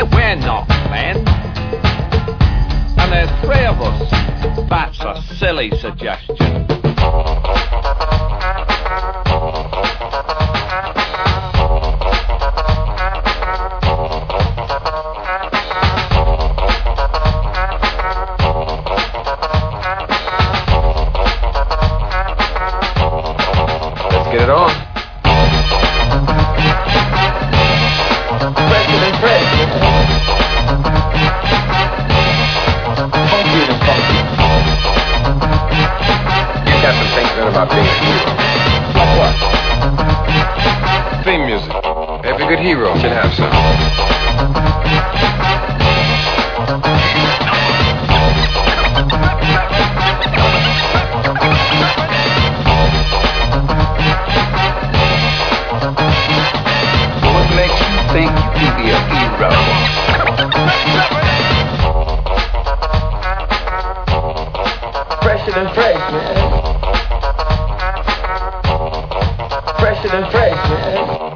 We're not men. And there's three of us. That's a silly suggestion. Let's get it on. You've got some things in about being a hero. Like what? Theme music. Every good hero should have some. What makes you think you can be a hero? Fresher than fresh, man. Fresher than fresh, man.